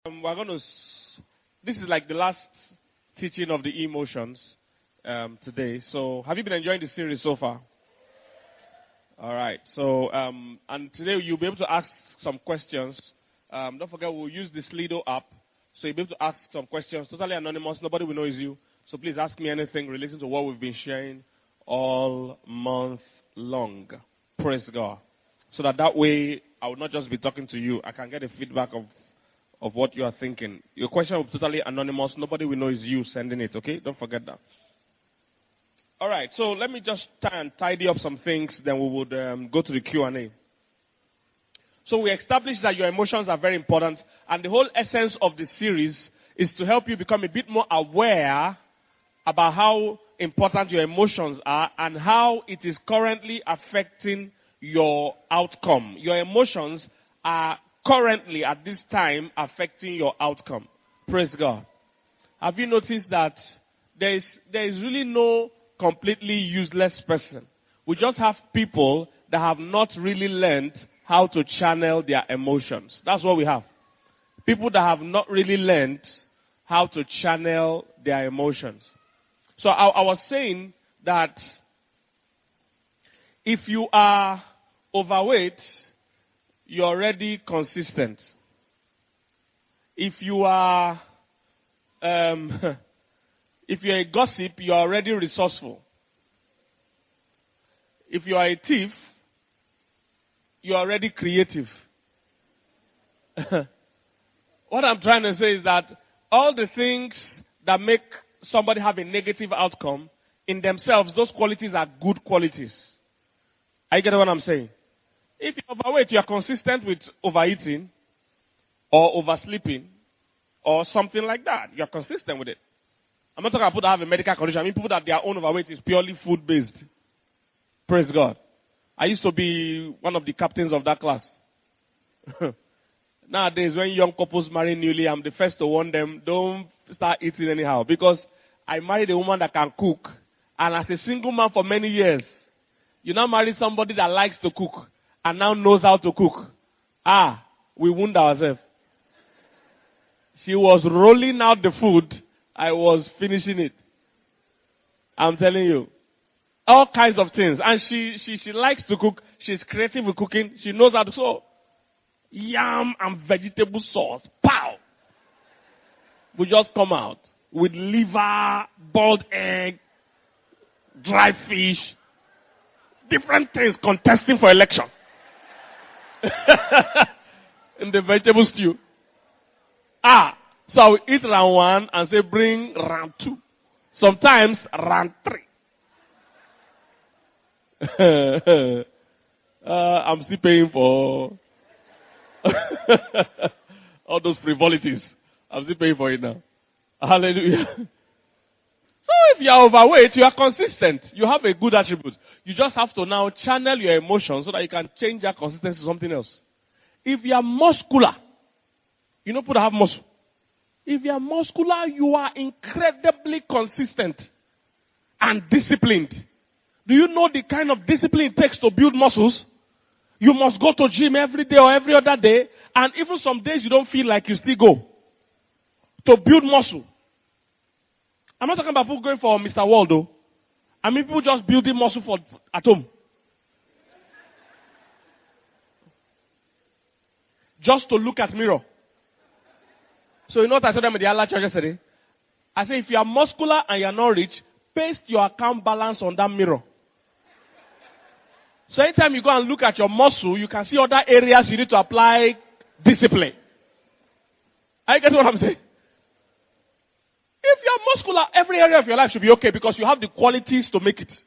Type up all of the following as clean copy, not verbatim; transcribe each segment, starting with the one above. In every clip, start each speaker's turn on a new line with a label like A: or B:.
A: We're going to. This is like the last teaching of the emotions today. So, have you been enjoying the series so far? All right. So, and today you'll be able to ask some questions. Don't forget, we'll use the Slido app, so you'll be able to ask some questions. Totally anonymous. Nobody will know it's you. So please ask me anything relating to what we've been sharing all month long. Praise God. So that way, I will not just be talking to you. I can get a feedback of what you are thinking. Your question will be totally anonymous. Nobody will know it's you sending it, okay? Don't forget that. All right, so let me just try and tidy up some things, then we would go to the Q&A. So we established that your emotions are very important, and the whole essence of the series is to help you become a bit more aware about how important your emotions are and how it is currently affecting your outcome. Your emotions are currently, at this time, affecting your outcome. Praise God. Have you noticed that there is really no completely useless person? We just have people that have not really learned how to channel their emotions. That's what we have. People that have not really learned how to channel their emotions. So I was saying that if you are overweight, you're already consistent. If you are, if you're a gossip, you're already resourceful. If you are a thief, you're already creative. What I'm trying to say is that all the things that make somebody have a negative outcome, in themselves, those qualities are good qualities. Are you getting what I'm saying? If you're overweight, you're consistent with overeating or oversleeping or something like that. You're consistent with it. I'm not talking about people that have a medical condition. I mean people that their own overweight is purely food-based. Praise God. I used to be one of the captains of that class. Nowadays, when young couples marry newly, I'm the first to warn them, don't start eating anyhow. Because I married a woman that can cook. And as a single man for many years, you now marry somebody that likes to cook and now knows how to cook. We wound ourselves. She was rolling out the food. I was finishing it. I'm telling you. All kinds of things. And she likes to cook. She's creative with cooking. She knows how to cook. Yam and vegetable sauce. Pow! We just come out with liver, boiled egg, dry fish, different things contesting for election. In the vegetable stew. So I will eat round 1 and say bring round 2. Sometimes round 3. I'm still paying for all those frivolities. I'm still paying for it now. Hallelujah. So if you are overweight, you are consistent. You have a good attribute. You just have to now channel your emotions so that you can change that consistency to something else. If you are muscular, you know people that have muscle. If you are muscular, you are incredibly consistent and disciplined. Do you know the kind of discipline it takes to build muscles? You must go to gym every day or every other day, and even some days you don't feel like you still go. To build muscle. I'm not talking about people going for Mr. Waldo. I mean people just building muscle at home. Just to look at mirror. So you know what I told them in the Allah church yesterday? I said if you are muscular and you are not rich, paste your account balance on that mirror. So anytime you go and look at your muscle, you can see other areas you need to apply discipline. Are you getting what I'm saying? If you are muscular, every area of your life should be okay because you have the qualities to make it.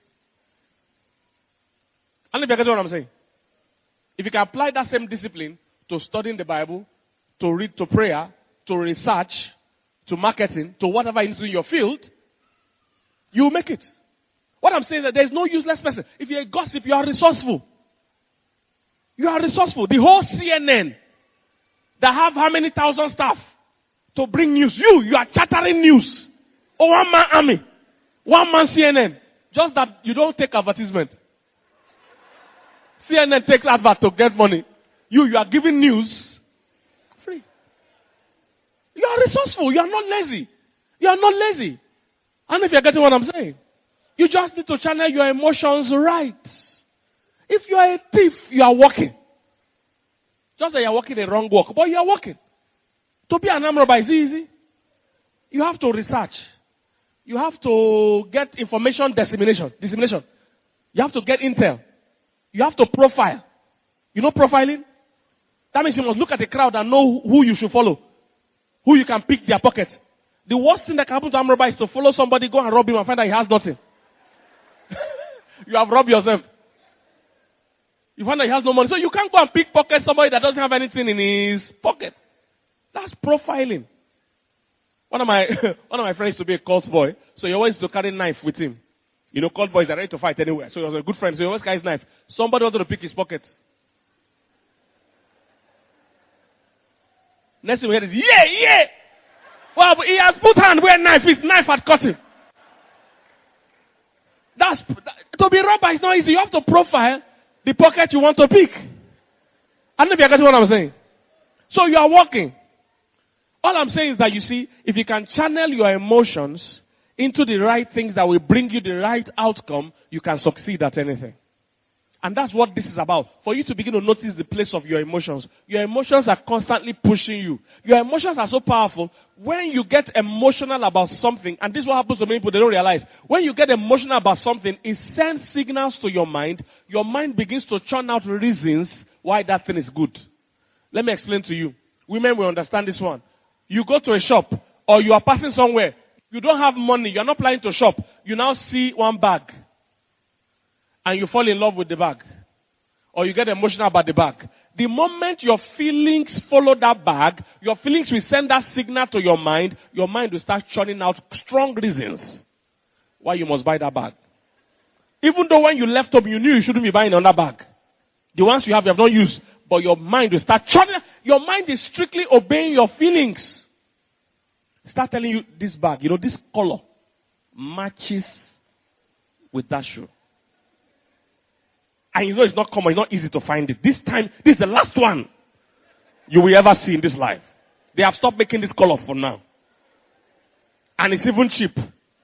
A: And if you get what I'm saying? If you can apply that same discipline to studying the Bible, to read, to prayer, to research, to marketing, to whatever is in your field, you will make it. What I'm saying is that there is no useless person. If you're a gossip, you are resourceful. You are resourceful. The whole CNN that have how many thousand staff to bring news. You are chattering news. Oh, one-man army. One-man CNN. Just that you don't take advertisement. CNN takes advert to get money. You are giving news free. You are resourceful. You are not lazy. You are not lazy. And if you're getting what I'm saying, you just need to channel your emotions right. If you are a thief, you are walking. Just that you are walking a wrong walk, but you are walking. To be an armed robber is easy. You have to research. You have to get information dissemination. You have to get intel. You have to profile. You know profiling? That means you must look at the crowd and know who you should follow. Who you can pick their pocket. The worst thing that can happen to an armed robber is to follow somebody, go and rob him and find out he has nothing. You have robbed yourself. You find that he has no money. So you can't go and pickpocket somebody that doesn't have anything in his pocket. That's profiling. One of my friends used to be a cult boy. So he always used to carry a knife with him. You know, cult boys are ready to fight anywhere. So he was a good friend. So he always carries his knife. Somebody wanted to pick his pocket. Next thing we heard is, yeah. Well, he has put hand where knife. His knife had cut him. To be robber is not easy. You have to profile the pocket you want to pick. I don't know if you're getting what I'm saying. So you are walking. All I'm saying is that, you see, if you can channel your emotions into the right things that will bring you the right outcome, you can succeed at anything. And that's what this is about. For you to begin to notice the place of your emotions. Your emotions are constantly pushing you. Your emotions are so powerful. When you get emotional about something, and this is what happens to many people, they don't realize. When you get emotional about something, it sends signals to your mind. Your mind begins to churn out reasons why that thing is good. Let me explain to you. Women will understand this one. You go to a shop, or you are passing somewhere. You don't have money. You are not planning to shop. You now see one bag. And you fall in love with the bag. Or you get emotional about the bag. The moment your feelings follow that bag, your feelings will send that signal to your mind. Your mind will start churning out strong reasons why you must buy that bag. Even though when you left home, you knew you shouldn't be buying another bag. The ones you have not used. But your mind will start churning. Your mind is strictly obeying your feelings. Start telling you, this bag, this color matches with that shoe. And you know it's not common, it's not easy to find it. This time, this is the last one you will ever see in this life. They have stopped making this color for now. And it's even cheap.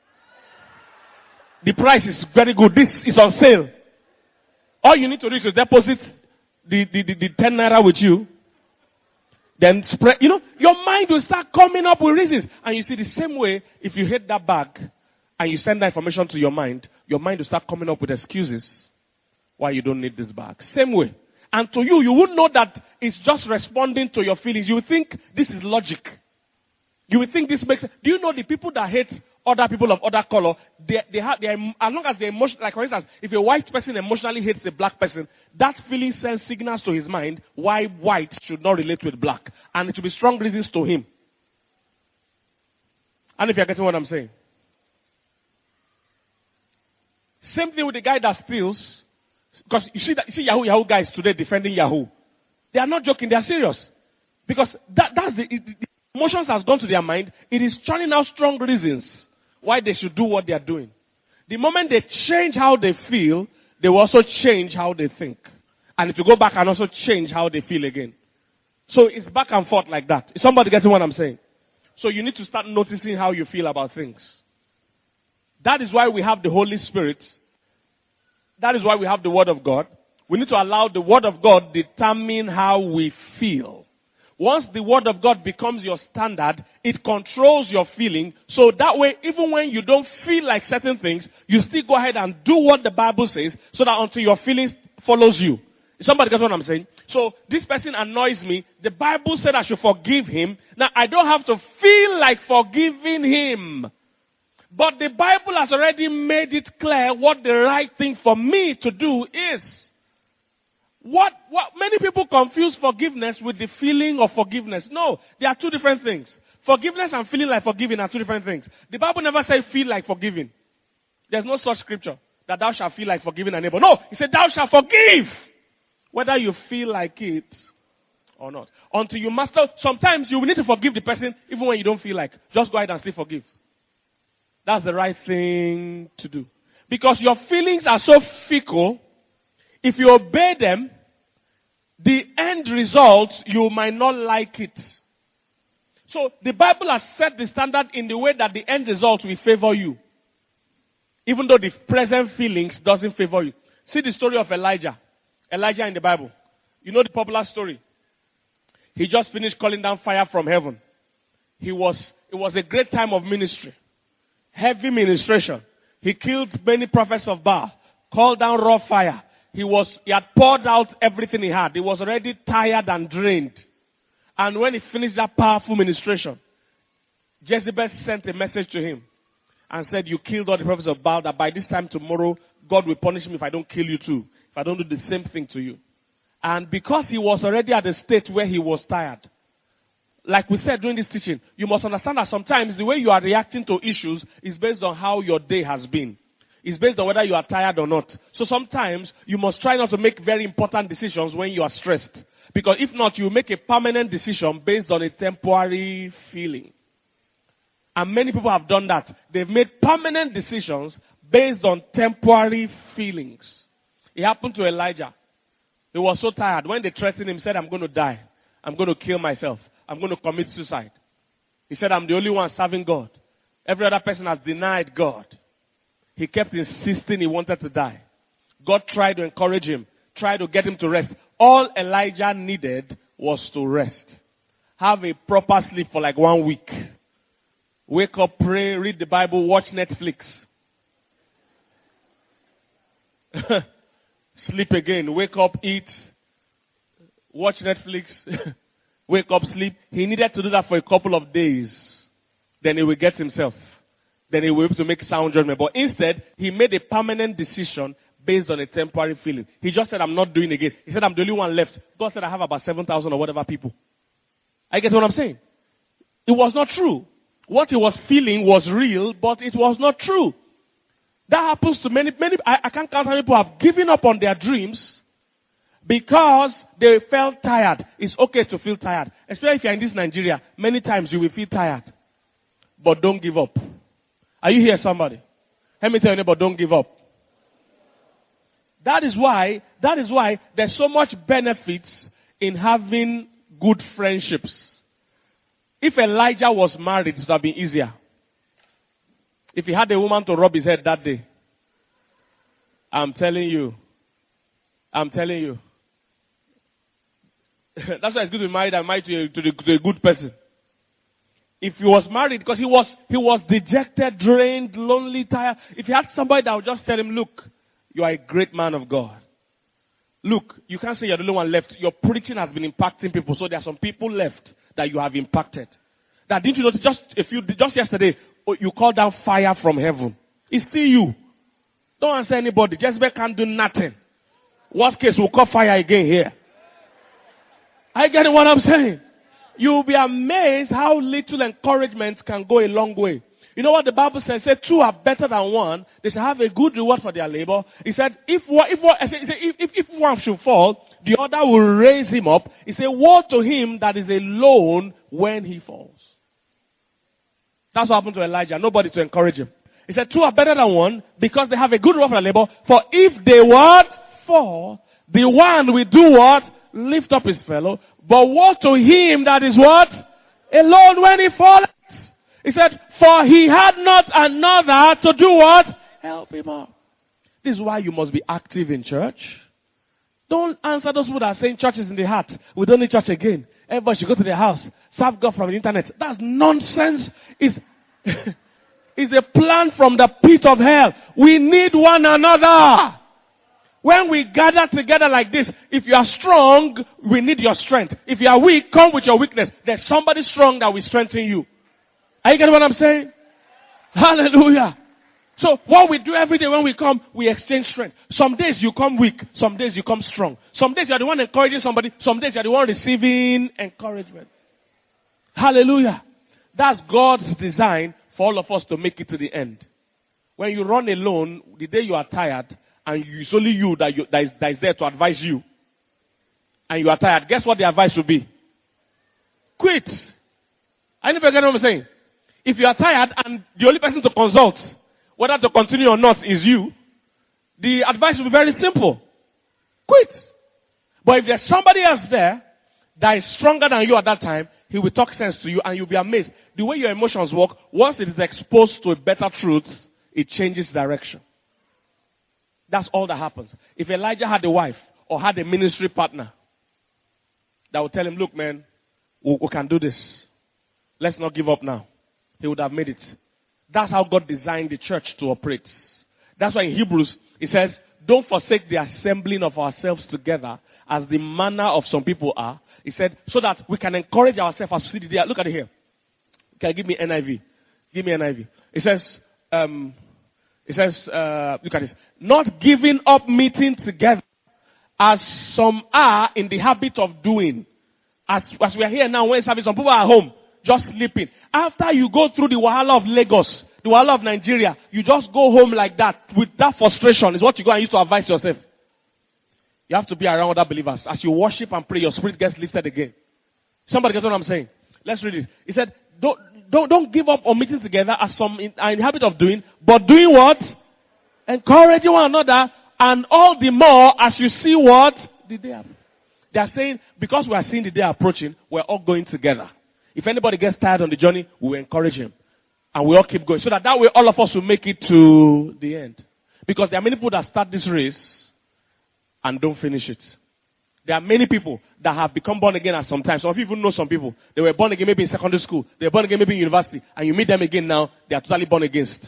A: The price is very good. This is on sale. All you need to do is to deposit the 10 naira with you. Then spread, your mind will start coming up with reasons. And you see, the same way, if you hate that bag and you send that information to your mind will start coming up with excuses why you don't need this bag. Same way. And to you wouldn't know that it's just responding to your feelings. You would think this is logic. You would think this makes sense. Do you know the people that hate other people of other color, they as long as they're emotional, like for instance, if a white person emotionally hates a black person, that feeling sends signals to his mind why white should not relate with black. And it will be strong reasons to him. And if you're getting what I'm saying. Same thing with the guy that steals. Because you see Yahoo guys today defending Yahoo. They are not joking, they are serious. Because that's the emotions has gone to their mind. It is churning out strong reasons why they should do what they are doing. The moment they change how they feel, they will also change how they think. And if you go back and also change how they feel again. So it's back and forth like that. Is somebody getting what I'm saying? So you need to start noticing how you feel about things. That is why we have the Holy Spirit. That is why we have the Word of God. We need to allow the Word of God determine how we feel. Once the Word of God becomes your standard, it controls your feeling. So that way, even when you don't feel like certain things, you still go ahead and do what the Bible says, so that until your feelings follows you. Somebody gets what I'm saying? So this person annoys me. The Bible said I should forgive him. Now I don't have to feel like forgiving him. But the Bible has already made it clear what the right thing for me to do is. What many people confuse forgiveness with the feeling of forgiveness. No, they are two different things. Forgiveness and feeling like forgiving are two different things. The Bible never said feel like forgiving. There's no such scripture that thou shalt feel like forgiving a neighbor. No, it said thou shalt forgive. Whether you feel like it or not. Until you master, sometimes you will need to forgive the person even when you don't feel like. Just go ahead and still forgive. That's the right thing to do. Because your feelings are so fickle, if you obey them, the end result, you might not like it. So the Bible has set the standard in the way that the end result will favor you. Even though the present feelings doesn't favor you. See the story of Elijah. Elijah in the Bible. You know the popular story. He just finished calling down fire from heaven. It was a great time of ministry. Heavy ministration. He killed many prophets of Baal. Called down raw fire. He had poured out everything he had. He was already tired and drained. And when he finished that powerful ministration, Jezebel sent a message to him and said, you killed all the prophets of Baal, that by this time tomorrow, God will punish me if I don't kill you too. If I don't do the same thing to you. And because he was already at a state where he was tired, like we said during this teaching, you must understand that sometimes the way you are reacting to issues is based on how your day has been. It's based on whether you are tired or not. So sometimes you must try not to make very important decisions when you are stressed. Because if not, you make a permanent decision based on a temporary feeling. And many people have done that. They've made permanent decisions based on temporary feelings. It happened to Elijah. He was so tired. When they threatened him, he said, I'm going to die. I'm going to kill myself. I'm going to commit suicide. He said, I'm the only one serving God. Every other person has denied God. He kept insisting he wanted to die. God tried to encourage him, tried to get him to rest. All Elijah needed was to rest. Have a proper sleep for like 1 week. Wake up, pray, read the Bible, watch Netflix. Sleep again. Wake up, eat, watch Netflix. Wake up, sleep. He needed to do that for a couple of days. Then he will get himself. Then he will be able to make sound judgment. But instead, he made a permanent decision based on a temporary feeling. He just said, I'm not doing it again. He said, I'm the only one left. God said, I have about 7,000 or whatever people. I get what I'm saying? It was not true. What he was feeling was real, but it was not true. That happens to many. I can't count how many people have given up on their dreams because they felt tired. It's okay to feel tired. Especially if you're in this Nigeria. Many times you will feel tired. But don't give up. Are you here, somebody? Let me tell you, neighbor, don't give up. That is why there's so much benefits in having good friendships. If Elijah was married, it would have been easier. If he had a woman to rub his head that day. I'm telling you. That's why it's good to be married and married to a good person. If he was married, because he was dejected, drained, lonely, tired. If he had somebody that would just tell him, look, you are a great man of God. Look, you can't say you're the only one left. Your preaching has been impacting people. So there are some people left that you have impacted. That didn't you notice just yesterday, you called down fire from heaven. It's still you. Don't answer anybody. Jezebel can't do nothing. Worst case, we'll call fire again here. I get what I'm saying. You'll be amazed how little encouragement can go a long way. You know what the Bible says? It said, two are better than one. They shall have a good reward for their labor. He said, if one should fall, the other will raise him up. He said, woe to him that is alone when he falls. That's what happened to Elijah. Nobody to encourage him. He said, two are better than one because they have a good reward for their labor. For if they what? Fall, the one will do what? Lift up his fellow. But woe to him that is what? Alone when he falls. He said, for he had not another to do what? Help him up. This is why you must be active in church. Don't answer those people that are saying church is in the heart. We don't need church again. Everybody should go to their house. Serve God from the internet. That's nonsense. It's a plan from the pit of hell. We need one another. When we gather together like this, if you are strong, we need your strength. If you are weak, come with your weakness. There's somebody strong that will strengthen you. Are you getting what I'm saying? Hallelujah. So what we do every day when we come, we exchange strength. Some days you come weak. Some days you come strong. Some days you're the one encouraging somebody. Some days you're the one receiving encouragement. Hallelujah. That's God's design for all of us to make it to the end. When you run alone, the day you are tired, and it's only you that is there to advise you, and you are tired, guess what the advice will be? Quit. I never get what I'm saying. If you are tired and the only person to consult whether to continue or not is you, the advice will be very simple. Quit. But if there's somebody else there, that is stronger than you at that time, he will talk sense to you and you'll be amazed. The way your emotions work, once it is exposed to a better truth, it changes direction. That's all that happens. If Elijah had a wife or had a ministry partner that would tell him, look man, we can do this. Let's not give up now. He would have made it. That's how God designed the church to operate. That's why in Hebrews, it says, don't forsake the assembling of ourselves together as the manner of some people are. He said, so that we can encourage ourselves as we see the day. Look at it here. Okay, give me NIV. Give me NIV. It says, look at this. Not giving up meeting together as some are in the habit of doing. As we are here now, when service, some people are home, just sleeping. After you go through the wahala of Lagos, the wahala of Nigeria, you just go home like that with that frustration is what you go and use to advise yourself. You have to be around other believers. As you worship and pray, your spirit gets lifted again. Somebody get what I'm saying? Let's read it. He said, don't give up on meeting together as some are in the habit of doing, but doing what? Encouraging one another, and all the more as you see what? The day approaching. They are saying, because we are seeing the day approaching, we're all going together. If anybody gets tired on the journey, we will encourage him. And we all keep going. So that way all of us will make it to the end. Because there are many people that start this race and don't finish it. There are many people that have become born again at some time. Some of you even know some people. They were born again maybe in secondary school. They were born again maybe in university. And you meet them again now, they are totally born against.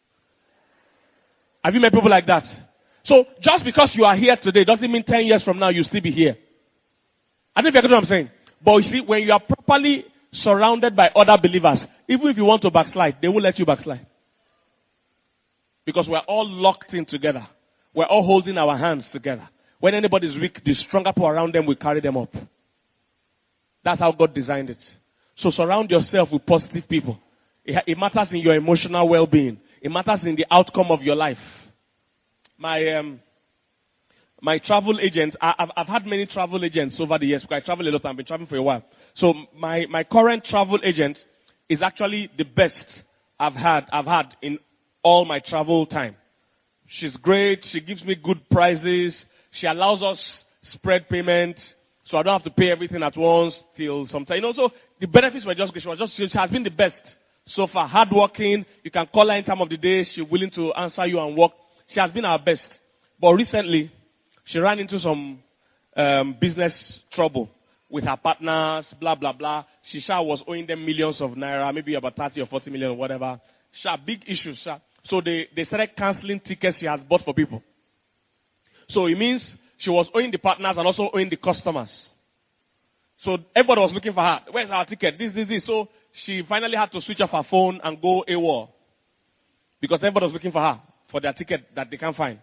A: Have you met people like that? So just because you are here today doesn't mean 10 years from now you'll still be here. I don't know if you get what I'm saying. But you see, when you are properly surrounded by other believers, even if you want to backslide, they won't let you backslide. Because we're all locked in together. We're all holding our hands together. When anybody's weak, the stronger people around them will carry them up. That's how God designed it. So surround yourself with positive people. It matters in your emotional well-being. It matters in the outcome of your life. My travel agent, I've had many travel agents over the years because I travel a lot. I've been traveling for a while. So my current travel agent is actually the best I've had in all my travel time. She's great. She gives me good prices. She allows us spread payment, so I don't have to pay everything at once till sometime. So the benefits were just good. She has been the best so far. Hardworking. You can call her any time of the day. She's willing to answer you and work. She has been our best. But recently, she ran into some business trouble with her partners, blah, blah, blah. She was owing them millions of naira, maybe about 30 or 40 million or whatever. Big issues. So they started canceling tickets she has bought for people. So it means she was owing the partners and also owing the customers. So everybody was looking for her. Where's our ticket? This. So she finally had to switch off her phone and go AWOL. Because everybody was looking for her for their ticket that they can't find.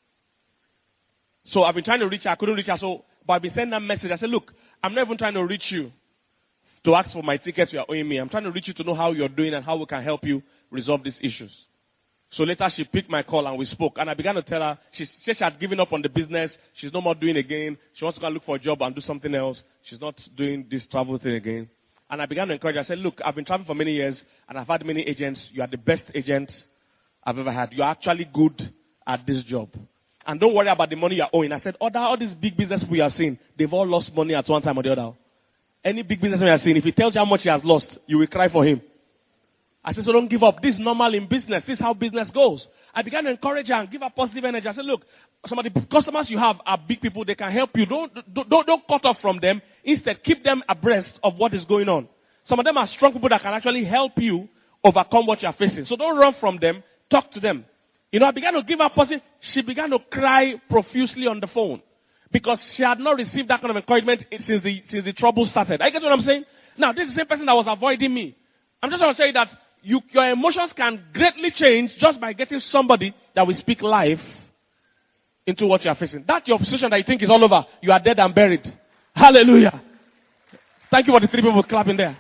A: So I've been trying to reach her. I couldn't reach her. But I've been sending her a message. I said, look, I'm not even trying to reach you to ask for my tickets you are owing me. I'm trying to reach you to know how you're doing and how we can help you resolve these issues. So later she picked my call and we spoke. And I began to tell her, she said she had given up on the business. She's no more doing it again. She wants to go look for a job and do something else. She's not doing this travel thing again. And I began to encourage her. I said, look, I've been traveling for many years and I've had many agents. You are the best agent I've ever had. You are actually good at this job. And don't worry about the money you're owing. I said, all these big business people you are seeing, they've all lost money at one time or the other. Any big business you are seeing, if he tells you how much he has lost, you will cry for him. I said, so don't give up. This is normal in business. This is how business goes. I began to encourage her and give her positive energy. I said, look, some of the customers you have are big people. They can help you. Don't cut off from them. Instead, keep them abreast of what is going on. Some of them are strong people that can actually help you overcome what you are facing. So don't run from them. Talk to them. I began to give her positive. She began to cry profusely on the phone because she had not received that kind of encouragement since the trouble started. I get what I'm saying? Now, this is the same person that was avoiding me. I'm just going to say that your emotions can greatly change just by getting somebody that will speak life into what you are facing. That's your situation that you think is all over. You are dead and buried. Hallelujah. Thank you for the 3 people clapping there.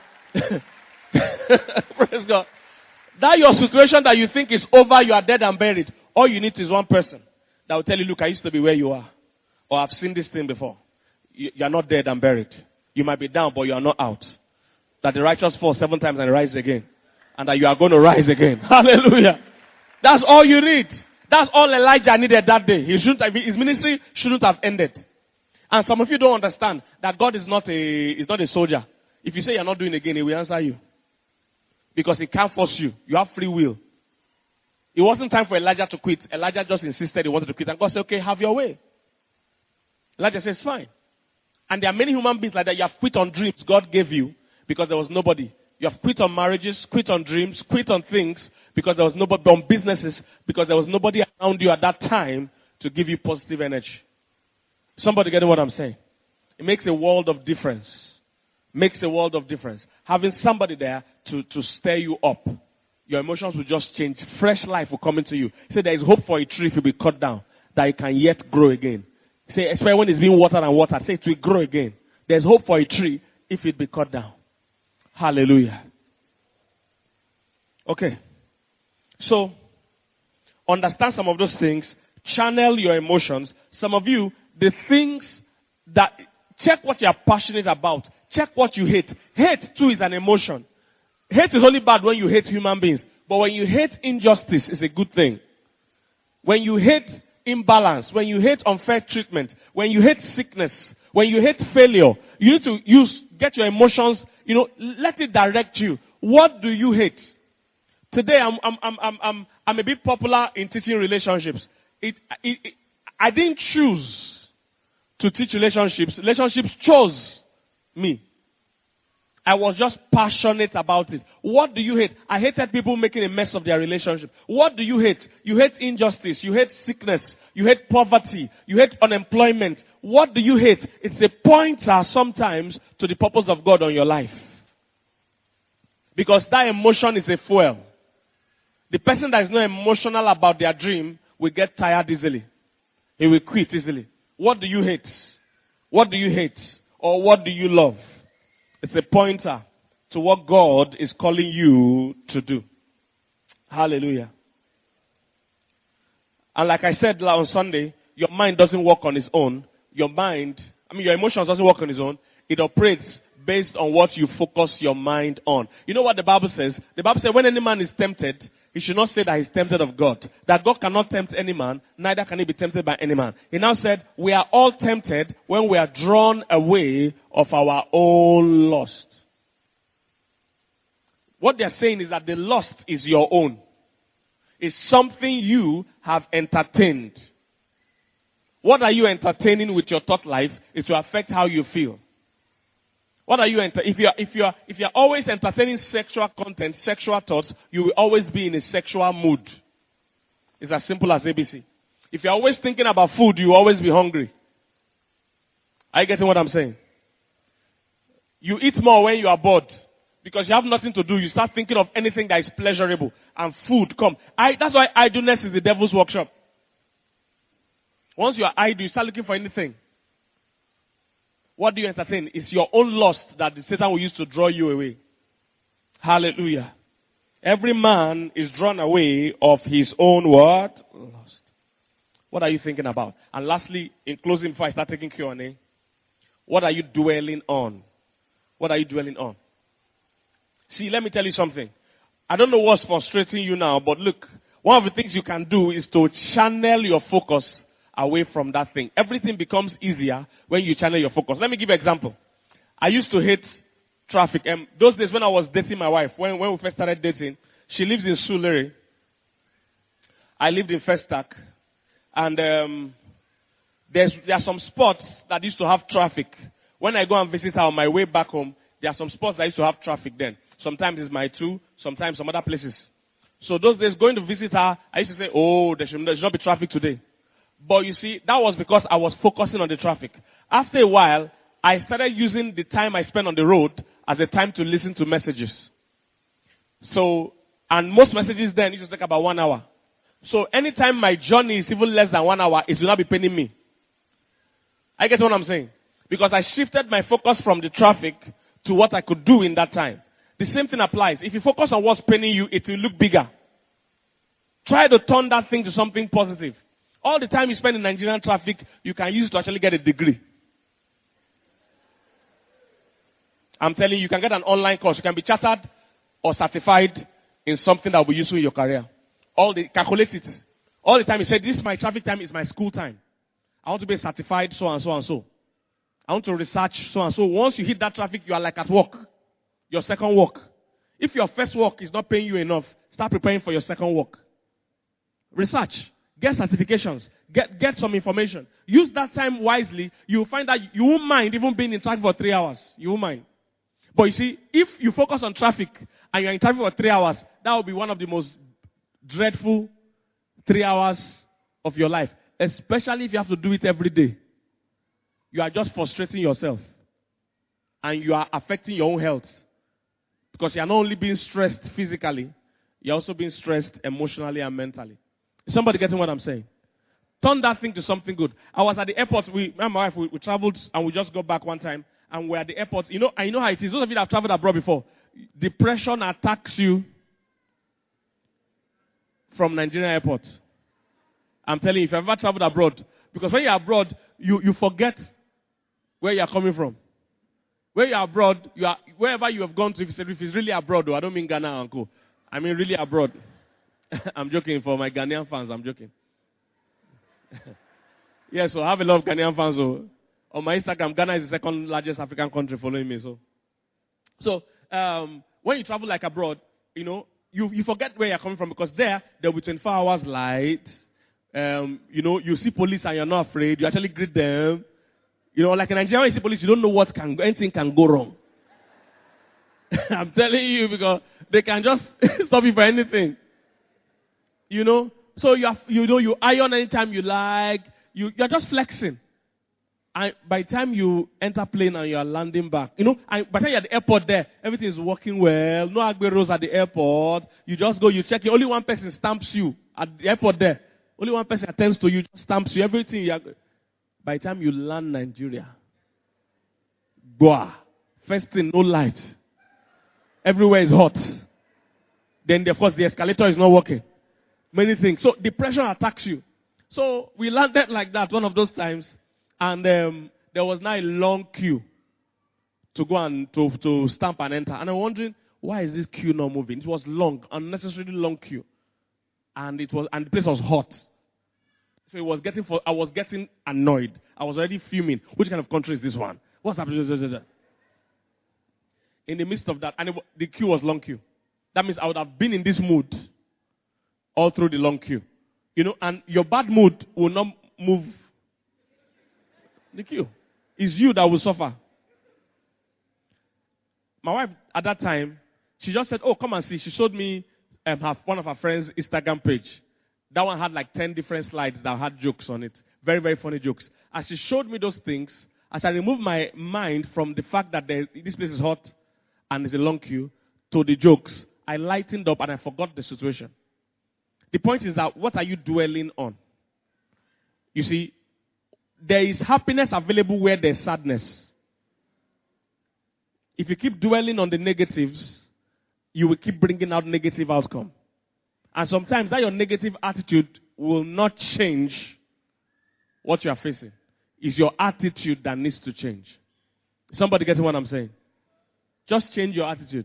A: Praise God. That your situation that you think is over, you are dead and buried. All you need is one person that will tell you, look, I used to be where you are. Or I've seen this thing before. You are not dead and buried. You might be down, but you are not out. That the righteous fall 7 times and rise again. And that you are going to rise again. Hallelujah. That's all you need. That's all Elijah needed that day. His ministry shouldn't have ended. And some of you don't understand that God is not a soldier. If you say you're not doing it again, he will answer you. Because he can't force you. You have free will. It wasn't time for Elijah to quit. Elijah just insisted he wanted to quit. And God said, okay, have your way. Elijah says, fine. And there are many human beings like that. You have quit on dreams God gave you because there was nobody. You have quit on marriages, quit on dreams, quit on things because there was nobody, on businesses because there was nobody around you at that time to give you positive energy. Somebody getting what I'm saying? It makes a world of difference. Makes a world of difference. Having somebody there to stir you up. Your emotions will just change. Fresh life will come into you. Say there is hope for a tree if it be cut down, that it can yet grow again. Say, especially when it's being watered and watered, say it will grow again. There's hope for a tree if it be cut down. Hallelujah. Okay. So, understand some of those things. Channel your emotions. Some of you, the things that, check what you're passionate about. Check what you hate. Hate too is an emotion. Hate is only bad when you hate human beings. But when you hate injustice, it's a good thing. When you hate imbalance, when you hate unfair treatment, when you hate sickness, when you hate failure, you need to get your emotions, let it direct you. What do you hate? Today, I'm a bit popular in teaching relationships. I didn't choose to teach relationships. Relationships chose me. I was just passionate about it. What do you hate? I hated people making a mess of their relationship. What do you hate? You hate injustice. You hate sickness. You hate poverty. You hate unemployment. What do you hate? It's a pointer sometimes to the purpose of God on your life. Because that emotion is a fuel. The person that is not emotional about their dream will get tired easily. He will quit easily. What do you hate? What do you hate? Or what do you love? It's a pointer to what God is calling you to do. Hallelujah. And like I said on Sunday, your mind doesn't work on its own. Your emotions doesn't work on its own. It operates based on what you focus your mind on. You know what the Bible says? The Bible says when any man is tempted, he should not say that he's tempted of God. That God cannot tempt any man, neither can he be tempted by any man. He now said, we are all tempted when we are drawn away of our own lust. What they're saying is that the lust is your own. It's something you have entertained. What are you entertaining with your thought life? It will affect how you feel. What are you if you're always entertaining sexual content, sexual thoughts, you will always be in a sexual mood. It's as simple as ABC. If you're always thinking about food, you will always be hungry. Are you getting what I'm saying? You eat more when you are bored. Because you have nothing to do. You start thinking of anything that is pleasurable. And food come. That's why idleness is the devil's workshop. Once you are idle, you start looking for anything. What do you entertain? It's your own lust that the Satan will use to draw you away. Hallelujah. Every man is drawn away of his own what? Lust. What are you thinking about? And lastly, in closing before I start taking Q&A, what are you dwelling on? What are you dwelling on? See, let me tell you something. I don't know what's frustrating you now, but look, one of the things you can do is to channel your focus away from that thing. Everything becomes easier when you channel your focus. Let me give you an example. I used to hate traffic. Those days when I was dating my wife, when we first started dating, she lives in Sulere. I lived in Festac. And there are some spots that used to have traffic. When I go and visit her on my way back home, there are some spots that used to have traffic then. Sometimes it's my two, sometimes some other places. So those days going to visit her, I used to say, there should not be traffic today. But you see, that was because I was focusing on the traffic. After a while, I started using the time I spent on the road as a time to listen to messages. So, and most messages then used to take about 1 hour. So anytime my journey is even less than 1 hour, it will not be paining me. I get what I'm saying? Because I shifted my focus from the traffic to what I could do in that time. The same thing applies. If you focus on what's paining you, it will look bigger. Try to turn that thing to something positive. All the time you spend in Nigerian traffic, you can use it to actually get a degree. I'm telling you, you can get an online course. You can be chartered or certified in something that will be useful in your career. Calculate it. All the time you say, this is my traffic time, is my school time. I want to be certified so and so and so. I want to research so and so. Once you hit that traffic, you are like at work. Your second work. If your first work is not paying you enough, start preparing for your second work. Research. Get certifications. Get some information. Use that time wisely. You'll find that you won't mind even being in traffic for 3 hours. You won't mind. But you see, if you focus on traffic and you're in traffic for 3 hours, that will be one of the most dreadful 3 hours of your life. Especially if you have to do it every day. You are just frustrating yourself. And you are affecting your own health. Because you are not only being stressed physically, you're also being stressed emotionally and mentally. Is somebody getting what I'm saying? Turn that thing to something good. I was at the airport. Me and my wife, we traveled and we just got back one time. And we're at the airport. I know how it is. Those of you that have traveled abroad before, depression attacks you from Nigerian airport. I'm telling you, if you've ever traveled abroad, because when you're abroad, you forget where you're coming from. When you're abroad, wherever you have gone to, if it's really abroad, though, I don't mean Ghana, uncle. I mean really abroad. I'm joking for my Ghanaian fans. I'm joking. Yes, so I have a lot of Ghanaian fans. So on my Instagram, Ghana is the second largest African country following me. So when you travel like abroad, you forget where you're coming from because there'll be 24 hours light. You see police and you're not afraid. You actually greet them. Like in Nigeria, when you see police, you don't know anything can go wrong. I'm telling you because they can just stop you for anything. So you iron anytime you like. You're just flexing. And by the time you enter plane and you're landing back, and by the time you're at the airport there, everything is working well. No agberos at the airport. You just go, you check it. Only one person stamps you at the airport there. Only one person attends to you, just stamps you. Everything by the time you land Nigeria, Goa. First thing, no light. Everywhere is hot. Then, of course, the escalator is not working. Many things. So, depression attacks you. So, we landed like that one of those times. And there was now a long queue to go and to stamp and enter. And I'm wondering, why is this queue not moving? It was long, unnecessarily long queue. And the place was hot. So I was getting annoyed. I was already fuming. Which kind of country is this one? What's happening? In the midst of that, and the queue was long queue. That means I would have been in this mood all through the long queue. And your bad mood will not move the queue. It's you that will suffer. My wife, at that time, she just said, oh, come and see. She showed me one of her friends' Instagram page. That one had like 10 different slides that had jokes on it. Very, very funny jokes. As she showed me those things, as I removed my mind from the fact that this place is hot and there's a long queue to the jokes, I lightened up and I forgot the situation. The point is that what are you dwelling on? You see, there is happiness available where there's sadness. If you keep dwelling on the negatives, you will keep bringing out negative outcome. And sometimes that your negative attitude will not change what you are facing. It's your attitude that needs to change. Somebody getting what I'm saying? Just change your attitude.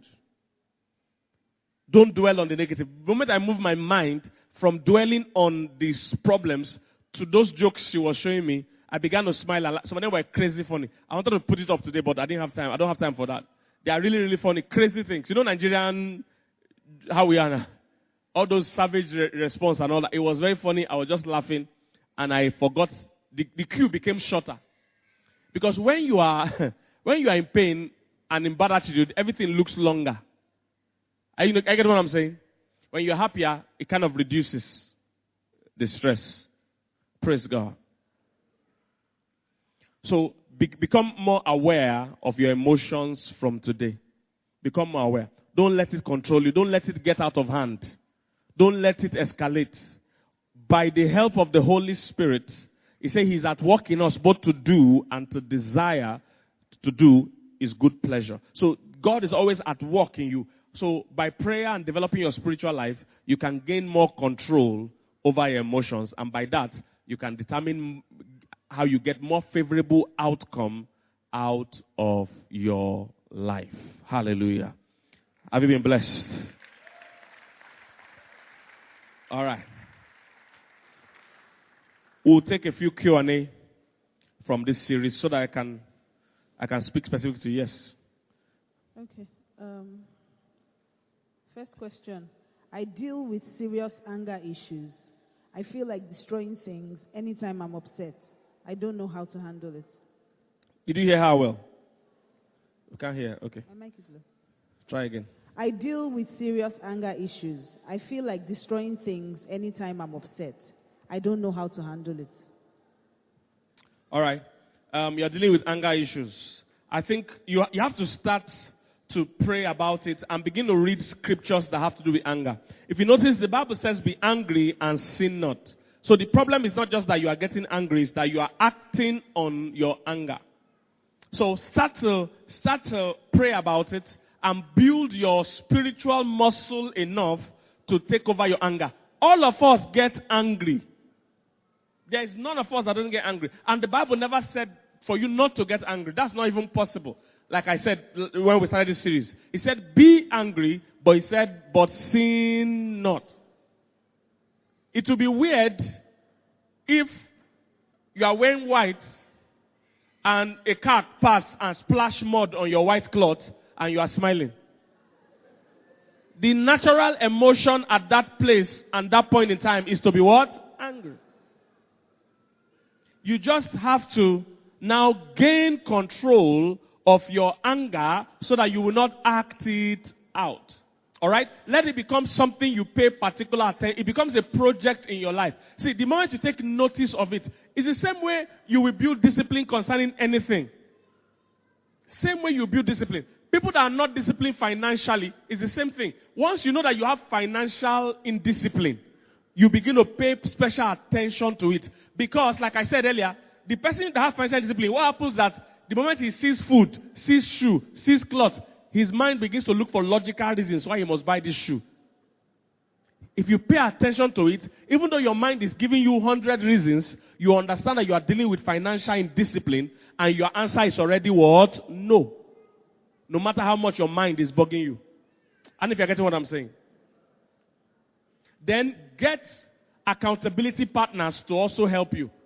A: Don't dwell on the negative. The moment I move my mind from dwelling on these problems to those jokes she was showing me, I began to smile. And some of them were crazy funny. I wanted to put it up today, but I didn't have time. I don't have time for that. They are really, really funny, crazy things. Nigerian, how we are now. All those savage response and all that. It was very funny. I was just laughing. And I forgot. The queue became shorter. Because when you are in pain and in bad attitude, everything looks longer. I get what I'm saying? When you're happier, it kind of reduces the stress. Praise God. So become more aware of your emotions from today. Become more aware. Don't let it control you. Don't let it get out of hand. Don't let it escalate. By the help of the Holy Spirit, He said He's at work in us both to do and to desire to do His good pleasure. So God is always at work in you. So by prayer and developing your spiritual life, you can gain more control over your emotions. And by that, you can determine how you get more favorable outcome out of your life. Hallelujah. Have you been blessed? All right. We'll take a few Q&A from this series so that I can I can speak specific to yes.
B: Okay. First question. I deal with serious anger issues. I feel like destroying things anytime I'm upset. I don't know how to handle it.
A: Did you hear her well? We can't hear. Okay.
B: My mic is low.
A: Try again.
B: I deal with serious anger issues. I feel like destroying things anytime I'm upset. I don't know how to handle it.
A: All right. You're dealing with anger issues. I think you have to start to pray about it and begin to read scriptures that have to do with anger. If you notice, the Bible says, be angry and sin not. So the problem is not just that you are getting angry, it's that you are acting on your anger. So start to pray about it and build your spiritual muscle enough to take over your anger. All of us get angry. There is none of us that doesn't get angry. And the Bible never said for you not to get angry. That's not even possible. Like I said when we started this series. He said, be angry, but he said, but sin not. It will be weird if you are wearing white and a car pass and splash mud on your white cloth and you are smiling. The natural emotion at that place and that point in time is to be what? Angry. You just have to now gain control of your anger so that you will not act it out. Alright? Let it become something you pay particular attention. It becomes a project in your life. See, the moment you take notice of it, it's the same way you will build discipline concerning anything. Same way you build discipline. People that are not disciplined financially is the same thing. Once you know that you have financial indiscipline, you begin to pay special attention to it. Because, like I said earlier, the person that has financial discipline, what happens is that the moment he sees food, sees shoe, sees clothes, his mind begins to look for logical reasons why he must buy this shoe. If you pay attention to it, even though your mind is giving you 100 reasons, you understand that you are dealing with financial indiscipline, and your answer is already what? No. No matter how much your mind is bugging you. And if you're getting what I'm saying. Then get accountability partners to also help you.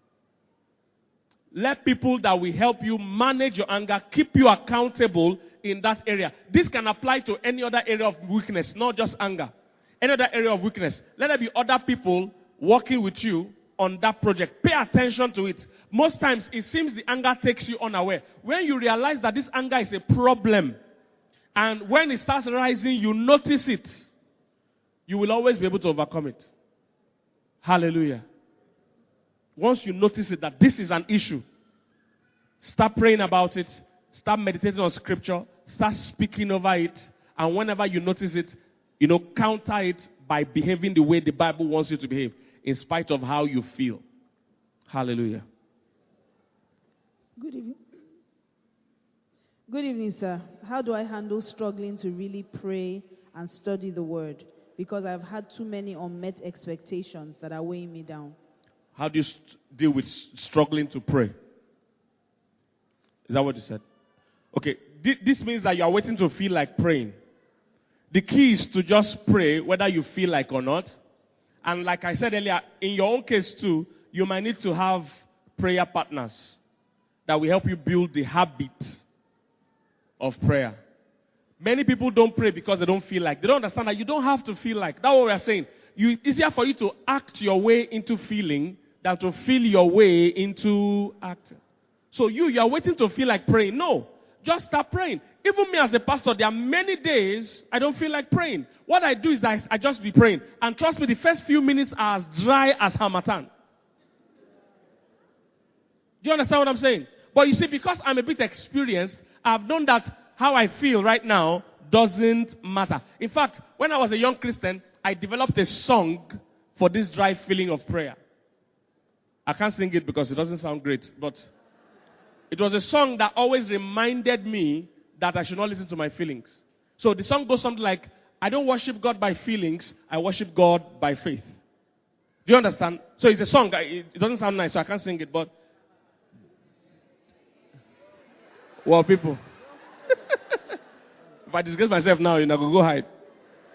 A: Let people that will help you manage your anger, keep you accountable in that area. This can apply to any other area of weakness, not just anger. Any other area of weakness. Let there be other people working with you on that project. Pay attention to it. Most times, it seems the anger takes you unaware. When you realize that this anger is a problem, and when it starts rising, you notice it, you will always be able to overcome it. Hallelujah. Once you notice it, that this is an issue, start praying about it, start meditating on scripture, start speaking over it, and whenever you notice it, counter it by behaving the way the Bible wants you to behave, in spite of how you feel. Hallelujah.
B: Good evening. Good evening, sir. How do I handle struggling to really pray and study the word? Because I've had too many unmet expectations that are weighing me down.
A: How do you deal with struggling to pray? Is that what you said? Okay, this means that you are waiting to feel like praying. The key is to just pray whether you feel like or not. And like I said earlier, in your own case too, you might need to have prayer partners that will help you build the habit of prayer. Many people don't pray because they don't feel like. They don't understand that you don't have to feel like. That's what we are saying. It's easier for you to act your way into feeling than to feel your way into acting. So you are waiting to feel like praying. No. Just start praying. Even me as a pastor, there are many days I don't feel like praying. What I do is that I just be praying. And trust me, the first few minutes are as dry as Harmattan. Do you understand what I'm saying? But you see, because I'm a bit experienced, I've known that how I feel right now doesn't matter. In fact, when I was a young Christian, I developed a song for this dry feeling of prayer. I can't sing it because it doesn't sound great, but it was a song that always reminded me that I should not listen to my feelings. So the song goes something like, I don't worship God by feelings, I worship God by faith. Do you understand? So it's a song. It doesn't sound nice, so I can't sing it, but... Well, people... If I disgrace myself now, I go hide.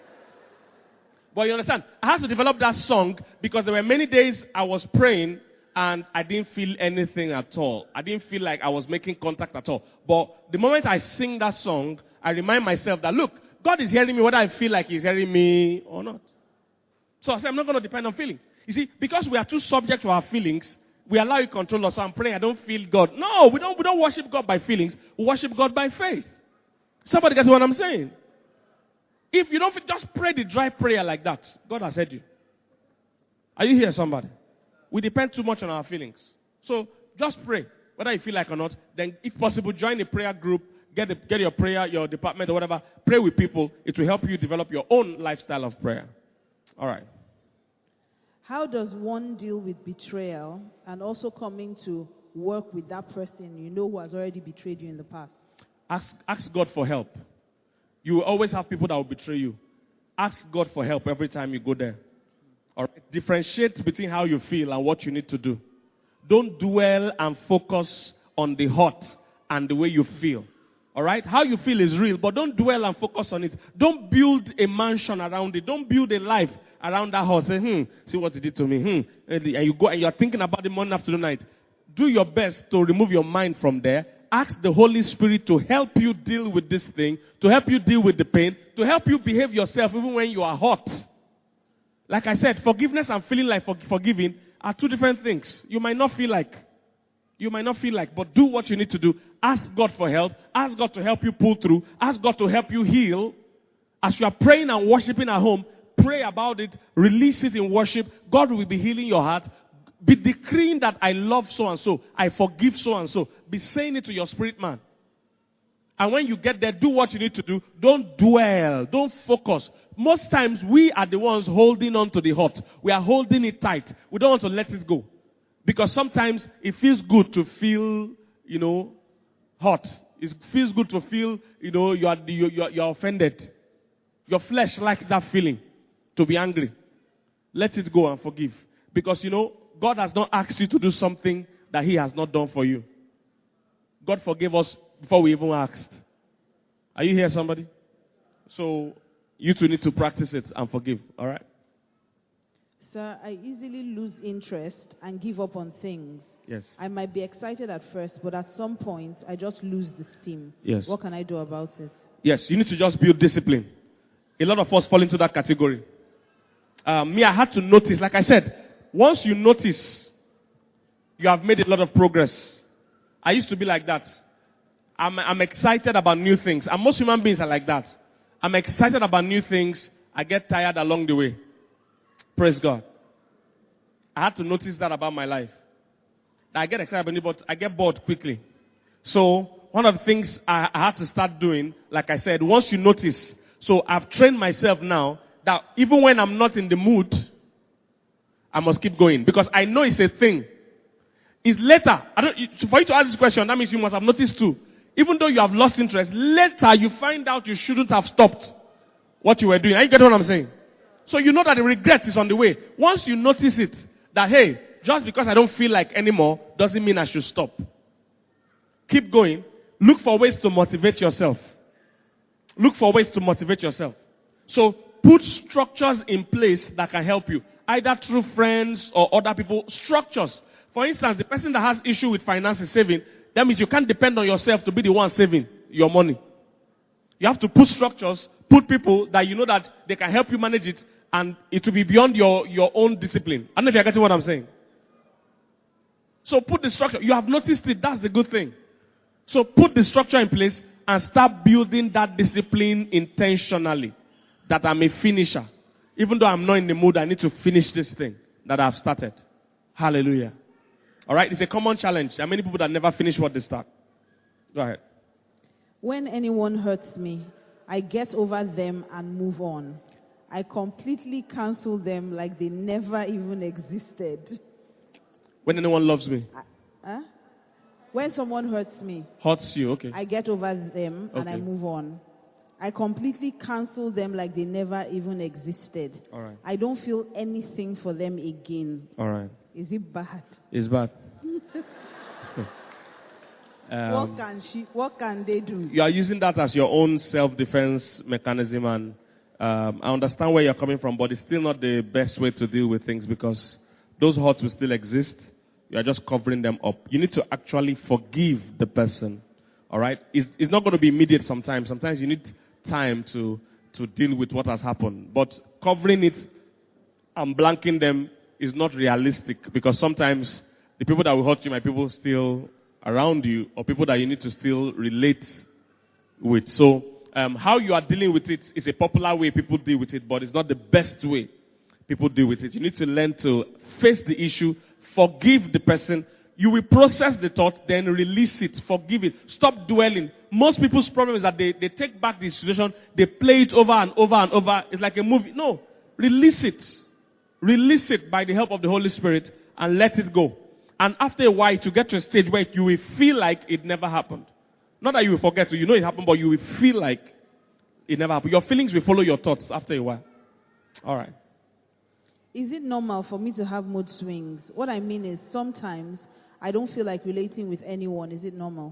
A: But you understand, I had to develop that song because there were many days I was praying and I didn't feel anything at all. I didn't feel like I was making contact at all. But the moment I sing that song, I remind myself that, look, God is hearing me whether I feel like He's hearing me or not. So I said, I'm not going to depend on feeling. You see, because we are too subject to our feelings, we allow it control us. So I'm praying, I don't feel God. No, we don't worship God by feelings. We worship God by faith. Somebody gets what I'm saying? If you don't just pray the dry prayer like that, God has heard you. Are you here, somebody? We depend too much on our feelings. So just pray, whether you feel like or not. Then, if possible, join a prayer group. Get your prayer, your department or whatever. Pray with people. It will help you develop your own lifestyle of prayer. All right.
B: How does one deal with betrayal and also coming to work with that person you know who has already betrayed you in the past?
A: Ask God for help. You will always have people that will betray you. Ask God for help every time you go there. All right. Differentiate between how you feel and what you need to do. Don't dwell and focus on the hurt and the way you feel. All right? How you feel is real, but don't dwell and focus on it. Don't build a mansion around it. Don't build a life around that house. Say, see what he did to me. And you go and you're thinking about it morning, afternoon, night. Do your best to remove your mind from there. Ask the Holy Spirit to help you deal with this thing, to help you deal with the pain, to help you behave yourself even when you are hurt. Like I said, forgiveness and feeling like forgiving are two different things. You might not feel like, but do what you need to do. Ask God for help. Ask God to help you pull through. Ask God to help you heal. As you are praying and worshiping at home, pray about it. Release it in worship. God will be healing your heart. Be decreeing that I love so and so. I forgive so and so. Be saying it to your spirit man. And when you get there, do what you need to do. Don't dwell. Don't focus. Most times, we are the ones holding on to the hurt. We are holding it tight. We don't want to let it go. Because sometimes it feels good to feel, hurt. It feels good to feel, you're offended. Your flesh likes that feeling, to be angry. Let it go and forgive. Because, God has not asked you to do something that He has not done for you. God forgave us before we even asked. Are you here, somebody? So, you two need to practice it and forgive, all right?
B: Sir, I easily lose interest and give up on things.
A: Yes.
B: I might be excited at first, but at some point, I just lose the steam.
A: Yes.
B: What can I do about it?
A: Yes, you need to just build discipline. A lot of us fall into that category. I had to notice, like I said, once you notice, you have made a lot of progress. I used to be like that. I'm excited about new things. And most human beings are like that. I'm excited about new things. I get tired along the way. Praise God. I had to notice that about my life. I get excited about it, but I get bored quickly. So, one of the things I had to start doing, like I said, once you notice, so I've trained myself now that even when I'm not in the mood, I must keep going. Because I know it's a thing. It's later. For you to ask this question, that means you must have noticed too. Even though you have lost interest, later you find out you shouldn't have stopped what you were doing. Are you getting what I'm saying? So you know that the regret is on the way. Once you notice it, that hey, just because I don't feel like anymore, doesn't mean I should stop. Keep going. Look for ways to motivate yourself. Look for ways to motivate yourself. So put structures in place that can help you. Either through friends or other people. Structures. For instance, the person that has issue with finances saving, that means you can't depend on yourself to be the one saving your money. You have to put structures, put people that you know that they can help you manage it, and it will be beyond your own discipline. I don't know if you're getting what I'm saying. So put the structure. You have noticed it. That's the good thing. So put the structure in place and start building that discipline intentionally. That I'm a finisher. Even though I'm not in the mood, I need to finish this thing that I've started. Hallelujah. All right, it's a common challenge. There are many people that never finish what they start. Go ahead.
B: When anyone hurts me, I get over them and move on. I completely cancel them like they never even existed.
A: When anyone loves me?
B: When someone hurts me.
A: Hurts you, okay.
B: I get over them and I move on. I completely cancel them like they never even existed.
A: All right.
B: I don't feel anything for them again.
A: All right.
B: Is it bad?
A: It's bad.
B: What can they do?
A: You are using that as your own self-defense mechanism, and I understand where you're coming from, but it's still not the best way to deal with things because those hurts will still exist. You are just covering them up. You need to actually forgive the person. All right? It's not going to be immediate sometimes. Sometimes you need time to deal with what has happened. But covering it and blanking them is not realistic, because sometimes the people that will hurt you might be people still around you, or people that you need to still relate with. So how you are dealing with it is a popular way people deal with it, but it's not the best way people deal with it. You need to learn to face the issue, forgive the person. You will process the thought, then release it, forgive it. Stop dwelling. Most people's problem is that they take back the situation, they play it over and over and over. It's like a movie. No, release it. Release it by the help of the Holy Spirit and let it go. And after a while, to get to a stage where you will feel like it never happened. Not that you will forget, you know it happened, but you will feel like it never happened. Your feelings will follow your thoughts after a while. All right.
B: Is it normal for me to have mood swings? What I mean is, sometimes I don't feel like relating with anyone. Is it normal?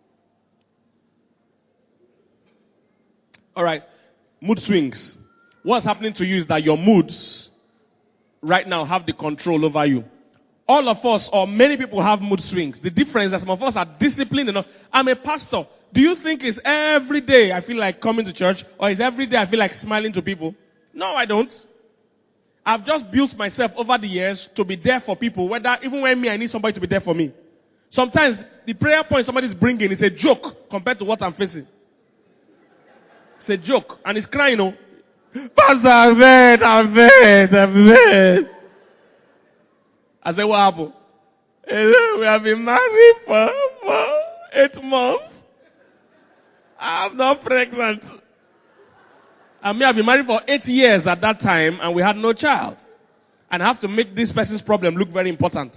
A: All right. Mood swings. What's happening to you is that your moods right now have the control over you. All of us, or many people, have mood swings. The difference is that some of us are disciplined enough. I'm a pastor. Do you think it's every day I feel like coming to church, or is every day I feel like smiling to people? No, I don't. I've just built myself over the years to be there for people, whether even when I need somebody to be there for me. Sometimes the prayer point somebody's bringing is a joke compared to what I'm facing. It's a joke, and it's crying, you know. Pastor, I've been. I said, what happened? We have been married for 8 months. I'm not pregnant. And me, I've been married for 8 years at that time, and we had no child. And I have to make this person's problem look very important.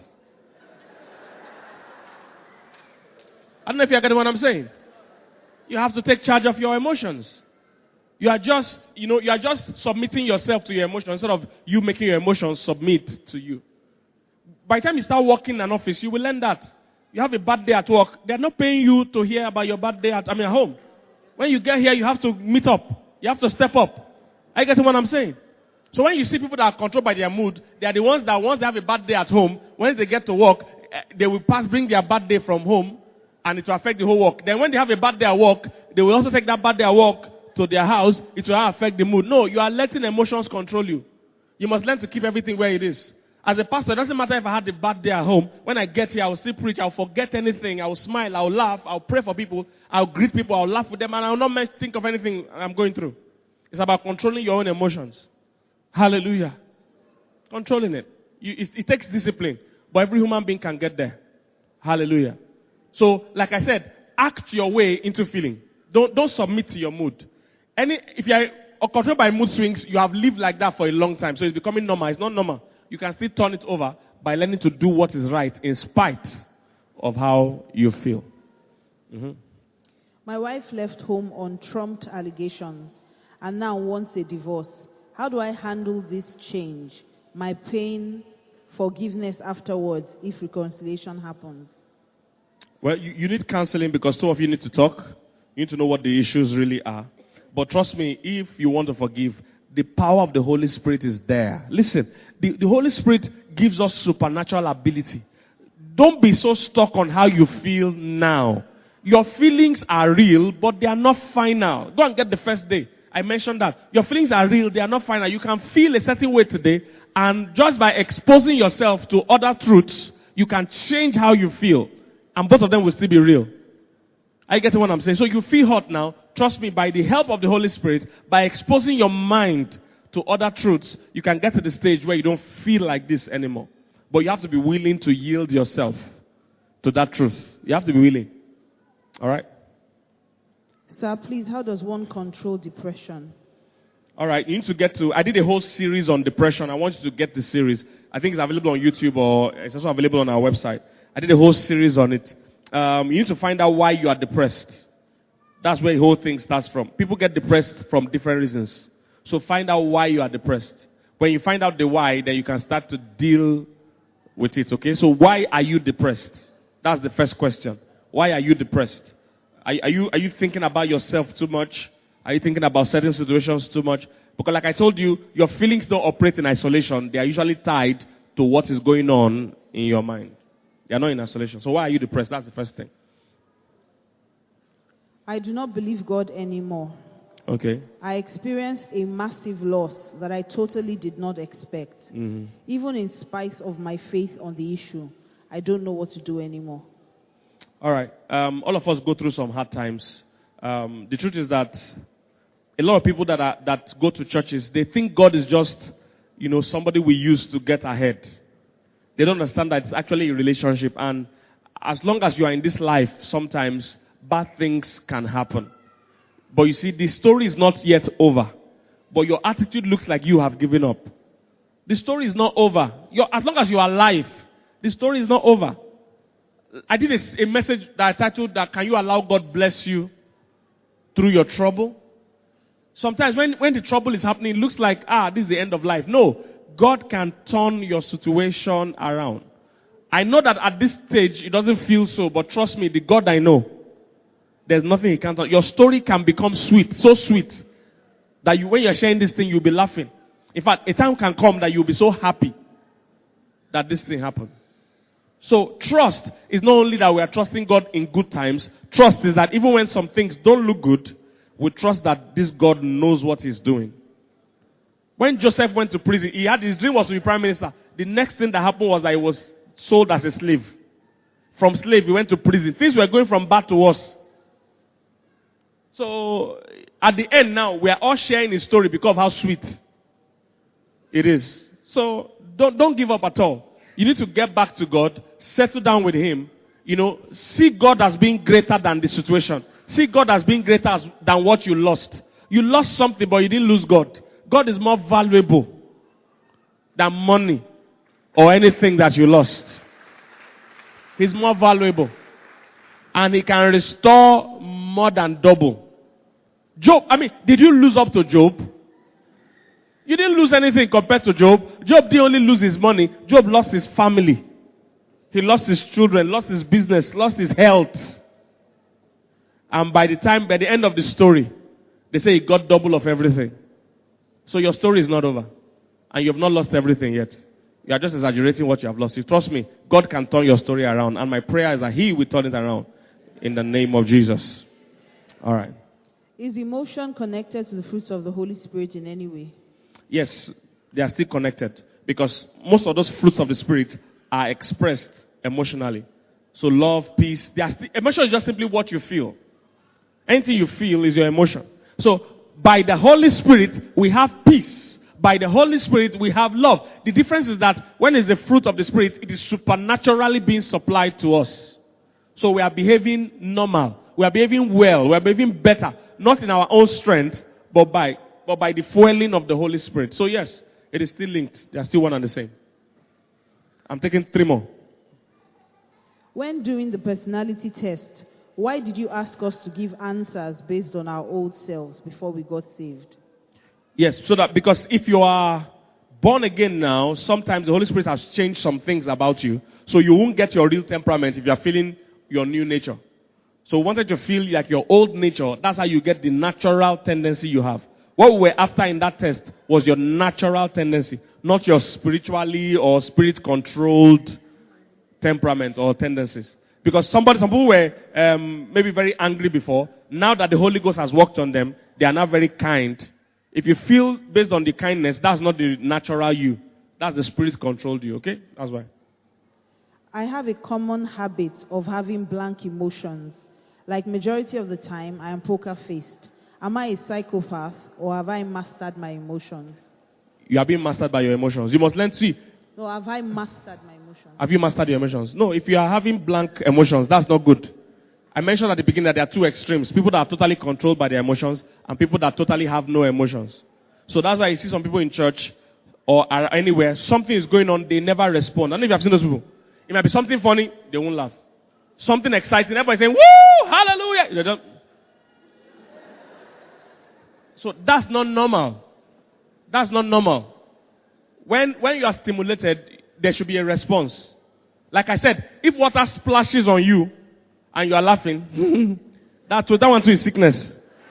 A: I don't know if you're getting what I'm saying. You have to take charge of your emotions. You are just submitting yourself to your emotions instead of you making your emotions submit to you. By the time you start working in an office, you will learn that. You have a bad day at work. They're not paying you to hear about your bad day at home. When you get here, you have to meet up. You have to step up. Are you getting what I'm saying? So when you see people that are controlled by their mood, they are the ones that once they have a bad day at home, when they get to work, they will bring their bad day from home, and it will affect the whole work. Then when they have a bad day at work, they will also take that bad day at work to their house. It will affect the mood. No, you are letting emotions control you. You must learn to keep everything where it is. As a pastor, it doesn't matter if I had a bad day at home. When I get here, I will still preach. I will forget anything. I will smile. I will laugh. I will pray for people. I will greet people. I will laugh with them. And I will not think of anything I'm going through. It's about controlling your own emotions. Hallelujah. Controlling it. It takes discipline. But every human being can get there. Hallelujah. So, like I said, act your way into feeling. Don't submit to your mood. If you are controlled by mood swings, you have lived like that for a long time. So it's becoming normal. It's not normal. You can still turn it over by learning to do what is right in spite of how you feel. Mm-hmm.
B: My wife left home on trumped allegations and now wants a divorce. How do I handle this change? My pain, forgiveness afterwards, if reconciliation happens.
A: Well, you need counseling because two of you need to talk. You need to know what the issues really are. But trust me, if you want to forgive, the power of the Holy Spirit is there. Listen, the Holy Spirit gives us supernatural ability. Don't be so stuck on how you feel now. Your feelings are real, but they are not final. Go and get the first day. I mentioned that. Your feelings are real, they are not final. You can feel a certain way today, and just by exposing yourself to other truths, you can change how you feel. And both of them will still be real. Are you getting what I'm saying? So you feel hot now. Trust me, by the help of the Holy Spirit, by exposing your mind to other truths, you can get to the stage where you don't feel like this anymore. But you have to be willing to yield yourself to that truth. You have to be willing. All right?
B: Sir, please, how does one control depression?
A: All right, you need to get to... I did a whole series on depression. I want you to get the series. I think it's available on YouTube or it's also available on our website. I did a whole series on it. You need to find out why you are depressed. That's where the whole thing starts from. People get depressed from different reasons. So find out why you are depressed. When you find out the why, then you can start to deal with it, okay? So why are you depressed? That's the first question. Why are you depressed? Are you thinking about yourself too much? Are you thinking about certain situations too much? Because like I told you, your feelings don't operate in isolation. They are usually tied to what is going on in your mind. They are not in isolation. So why are you depressed? That's the first thing.
B: I do not believe God anymore.
A: Okay.
B: I experienced a massive loss that I totally did not expect. Even in spite of my faith on the issue, I don't know what to do anymore.
A: All right. All of us go through some hard times. The truth is that a lot of people that go to churches, they think God is just, somebody we use to get ahead. They don't understand that it's actually a relationship. And as long as you are in this life, sometimes bad things can happen. But you see, the story is not yet over. But your attitude looks like you have given up. The story is not over. As long as you are alive, the story is not over. I did a message that I titled that, can you allow God bless you through your trouble? Sometimes when the trouble is happening, it looks like, this is the end of life. No, God can turn your situation around. I know that at this stage, it doesn't feel so, but trust me, the God I know, there's nothing He can't turn. Your story can become sweet, so sweet, that when you're sharing this thing, you'll be laughing. In fact, a time can come that you'll be so happy that this thing happened. So trust is not only that we are trusting God in good times. Trust is that even when some things don't look good, we trust that this God knows what He's doing. When Joseph went to prison, his dream was to be prime minister. The next thing that happened was that he was sold as a slave. From slave, he went to prison. Things were going from bad to worse. So, at the end now, we are all sharing his story because of how sweet it is. So, don't give up at all. You need to get back to God, settle down with Him. See God as being greater than the situation. See God as being greater than what you lost. You lost something, but you didn't lose God. God is more valuable than money or anything that you lost. He's more valuable. And He can restore more than double. Job, did you lose up to Job? You didn't lose anything compared to Job. Job didn't only lose his money. Job lost his family. He lost his children, lost his business, lost his health. And by the end of the story, they say he got double of everything. So your story is not over. And you have not lost everything yet. You are just exaggerating what you have lost. You trust me, God can turn your story around. And my prayer is that He will turn it around. In the name of Jesus. All right.
B: Is emotion connected to the fruits of the Holy Spirit in any way?
A: Yes, they are still connected. Because most of those fruits of the Spirit are expressed emotionally. So love, peace. Emotion is just simply what you feel. Anything you feel is your emotion. So by the Holy Spirit, we have peace. By the Holy Spirit, we have love. The difference is that when it's the fruit of the Spirit, it is supernaturally being supplied to us. So we are behaving normal. We are behaving well. We are behaving better. Not in our own strength, but by the fueling of the Holy Spirit. So yes, it is still linked. They are still one and the same. I'm taking 3 more.
B: When doing the personality test, why did you ask us to give answers based on our old selves before we got saved?
A: Yes, because if you are born again now, sometimes the Holy Spirit has changed some things about you. So you won't get your real temperament if you are feeling your new nature. So we wanted to feel like your old nature. That's how you get the natural tendency you have. What we were after in that test was your natural tendency, not your spiritually or spirit-controlled temperament or tendencies. Because some people were maybe very angry before. Now that the Holy Ghost has worked on them, they are now very kind. If you feel based on the kindness, that's not the natural you. That's the Spirit controlled you, okay? That's why.
B: I have a common habit of having blank emotions. Like majority of the time, I am poker-faced. Am I a psychopath or have I mastered my emotions?
A: You are being mastered by your emotions. You must learn to see.
B: No, have I mastered my emotions?
A: Have you mastered your emotions? No, if you are having blank emotions, that's not good. I mentioned at the beginning that there are 2 extremes. People that are totally controlled by their emotions and people that totally have no emotions. So that's why you see some people in church or anywhere, something is going on, they never respond. I don't know if you have seen those people. It might be something funny, they won't laugh. Something exciting, everybody saying, woo, hallelujah. They don't. So that's not normal. That's not normal. When you are stimulated, there should be a response. Like I said, if water splashes on you and you are laughing, that one too is sickness.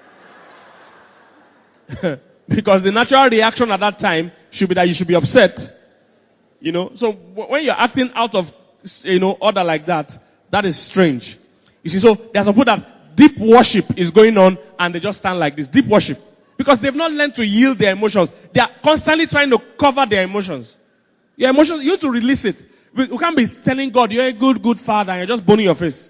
A: Because the natural reaction at that time should be that you should be upset. So when you're acting out of order like that, that is strange. You see, so there's some people that deep worship is going on and they just stand like this. Deep worship. Because they've not learned to yield their emotions. They are constantly trying to cover their emotions. Your emotions, you have to release it. We can't be telling God, you're a good, good father, and you're just boning your face.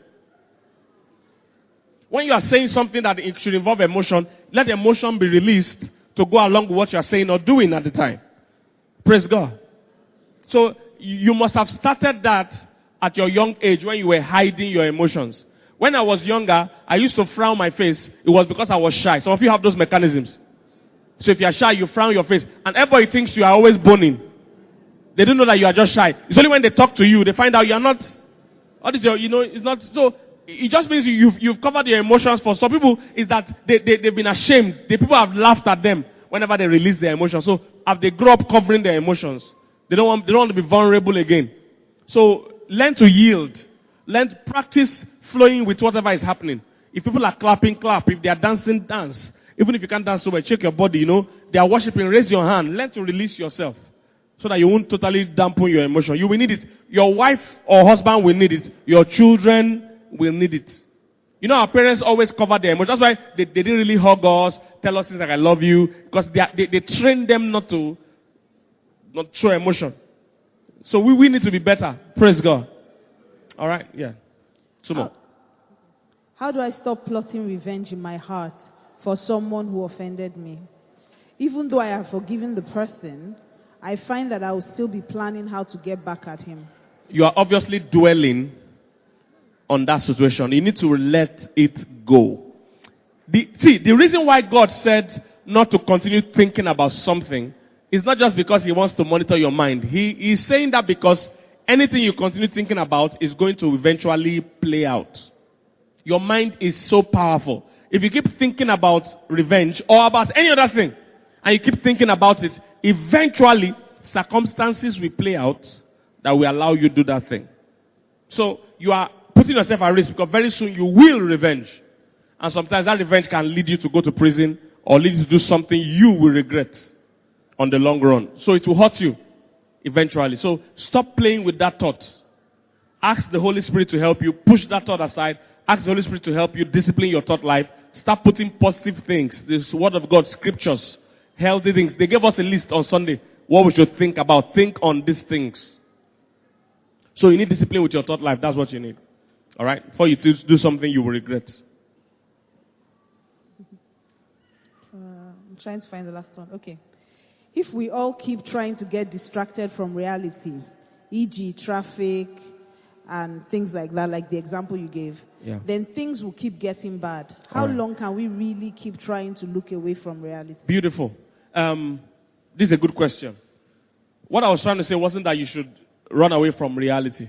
A: When you are saying something that it should involve emotion, let the emotion be released to go along with what you are saying or doing at the time. Praise God. So, you must have started that at your young age when you were hiding your emotions. When I was younger, I used to frown my face. It was because I was shy. Some of you have those mechanisms. So if you are shy, you frown your face. And everybody thinks you are always boning. They don't know that you are just shy. It's only when they talk to you, they find out you are not. It's not. So it just means you've covered your emotions. For some people, is that they've been ashamed. The people have laughed at them whenever they release their emotions. So as they grow up covering their emotions, they don't want to be vulnerable again. So learn to yield. Learn to practice flowing with whatever is happening. If people are clapping, clap. If they are dancing, dance. Even if you can't dance so well, shake your body. They are worshiping. Raise your hand. Learn to release yourself. So that you won't totally dampen your emotion. You will need it. Your wife or husband will need it. Your children will need it. Our parents always cover their emotions. That's why they didn't really hug us, tell us things like I love you. Because they train them not show emotion. So we need to be better. Praise God. Alright, yeah. Sumo.
B: How do I stop plotting revenge in my heart for someone who offended me? Even though I have forgiven the person, I find that I will still be planning how to get back at him.
A: You are obviously dwelling on that situation. You need to let it go. The reason why God said not to continue thinking about something is not just because He wants to monitor your mind. He is saying that because anything you continue thinking about is going to eventually play out. Your mind is so powerful. If you keep thinking about revenge or about any other thing, and you keep thinking about it, eventually, circumstances will play out that will allow you to do that thing. So, you are putting yourself at risk because very soon you will revenge. And sometimes that revenge can lead you to go to prison or lead you to do something you will regret on the long run. So, it will hurt you eventually. So, stop playing with that thought. Ask the Holy Spirit to help you. Push that thought aside. Ask the Holy Spirit to help you discipline your thought life. Start putting positive things. This Word of God, scriptures, healthy things. They gave us a list on Sunday. What we should think about. Think on these things. So you need discipline with your thought life. That's what you need. Alright? Before you do something you will regret.
B: I'm trying to find the last one. Okay. If we all keep trying to get distracted from reality, e.g. traffic and things like that, like the example you gave, then things will keep getting bad. How long can we really keep trying to look away from reality?
A: Beautiful. This is a good question. What I was trying to say wasn't that you should run away from reality.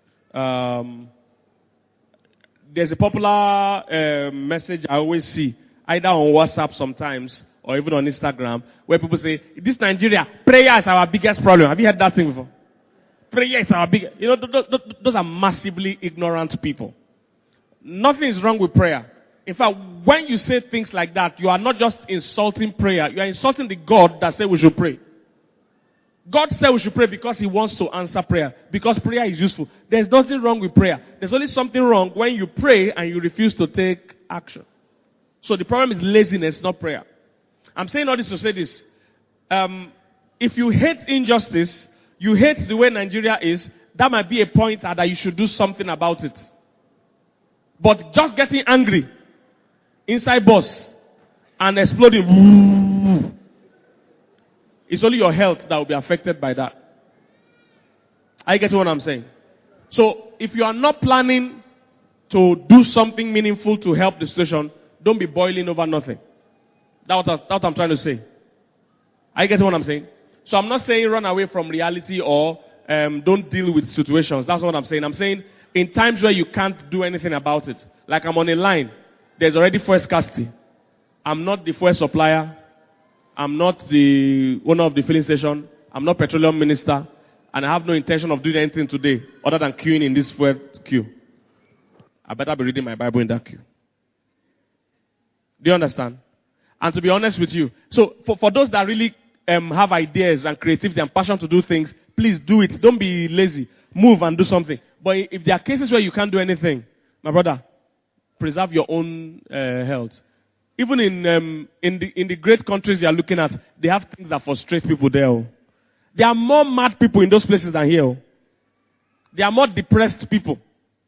A: There's a popular message I always see, either on WhatsApp sometimes or even on Instagram, where people say, this Nigeria, prayer is our biggest problem. Have you heard that thing before? Prayer is our biggest. Those are massively ignorant people. Nothing is wrong with prayer. In fact, when you say things like that, you are not just insulting prayer, you are insulting the God that said we should pray. God said we should pray because He wants to answer prayer. Because prayer is useful. There's nothing wrong with prayer. There's only something wrong when you pray and you refuse to take action. So the problem is laziness, not prayer. I'm saying all this to say this. If you hate injustice, you hate the way Nigeria is, that might be a point that you should do something about it. But just getting angry inside bus and exploding, it's only your health that will be affected by that. I get what I'm saying. So if you are not planning to do something meaningful to help the situation, don't be boiling over nothing. That's what I'm trying to say. I get what I'm saying. So I'm not saying run away from reality or don't deal with situations. That's what I'm saying. I'm saying in times where you can't do anything about it. Like I'm on a line. There's already fuel scarcity. I'm not the fuel supplier. I'm not the owner of the filling station. I'm not petroleum minister. And I have no intention of doing anything today other than queuing in this fuel queue. I better be reading my Bible in that queue. Do you understand? And to be honest with you, so for those that really have ideas and creativity and passion to do things, please do it. Don't be lazy. Move and do something. But if there are cases where you can't do anything, my brother, preserve your own health. Even in the great countries you are looking at, they have things that frustrate people there. Oh. There are more mad people in those places than here. Oh. There are more depressed people.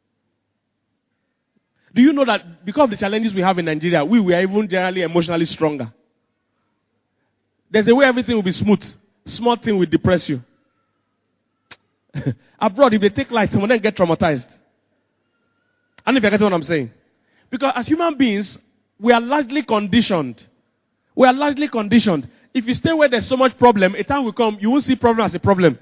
A: Do you know that because of the challenges we have in Nigeria, we are even generally emotionally stronger? There's a way everything will be smooth. Small thing will depress you. Abroad, if they take light, someone then get traumatized. I don't know if you get what I'm saying. Because as human beings, we are largely conditioned. We are largely conditioned. If you stay where there's so much problem, a time will come, you won't see problem as a problem.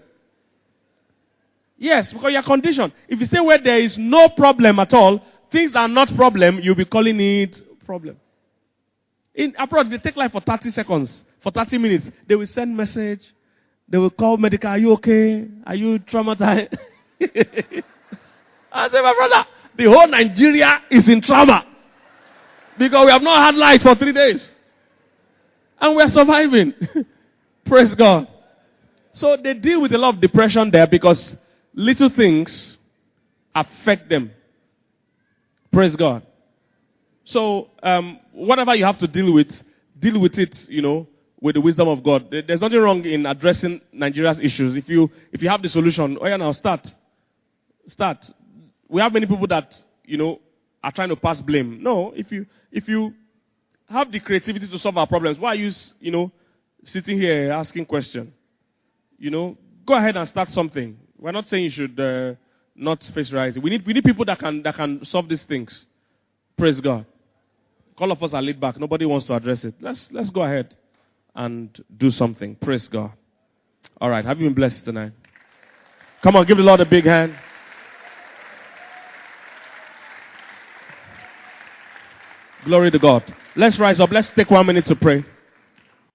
A: Yes, because you are conditioned. If you stay where there is no problem at all, things that are not problem, you'll be calling it problem. In abroad, they take life for 30 seconds, for 30 minutes. They will send message. They will call medical. Are you okay? Are you traumatized? I say, my brother, the whole Nigeria is in trauma. Because we have not had light for 3 days. And we are surviving. Praise God. So they deal with a lot of depression there because little things affect them. Praise God. So whatever you have to deal with it, with the wisdom of God. There's nothing wrong in addressing Nigeria's issues. If you have the solution, oh yeah, now start. We have many people that, are trying to pass blame. No, if you have the creativity to solve our problems, why are you, sitting here asking questions? Go ahead and start something. We're not saying you should not face reality. We need people that can solve these things. Praise God. All of us are laid back. Nobody wants to address it. Let's go ahead and do something. Praise God. All right. Have you been blessed tonight? Come on, give the Lord a big hand. Glory to God. Let's rise up. Let's take 1 minute to pray.